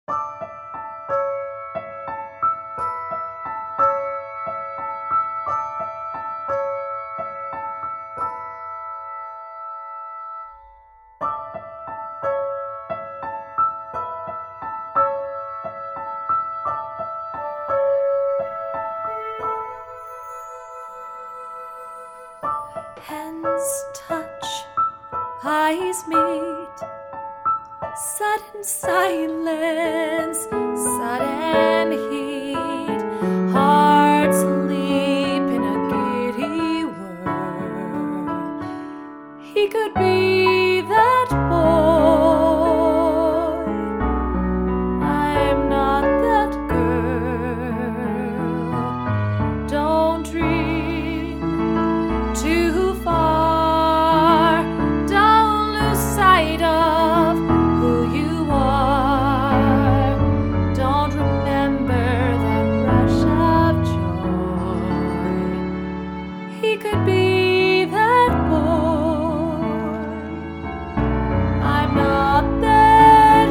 Hands touch, eyes meet, sudden silence, sudden heat, hearts leap in a giddy whirl. He could be that boy, I'm not that girl. Don't dream too far, don't lose sight of who you are. Don't remember that rush of joy. He could be that boy, I'm not that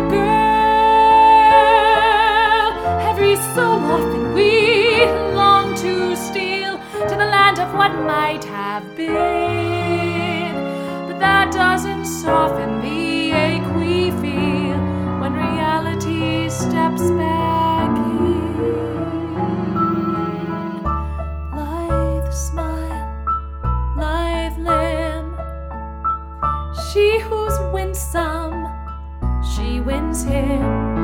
girl. Every so often we long to steal to the land of what might have been, but that doesn't soften the ache we feel when reality steps back in. Lithe smile, lithe limb, she who's winsome, she wins him.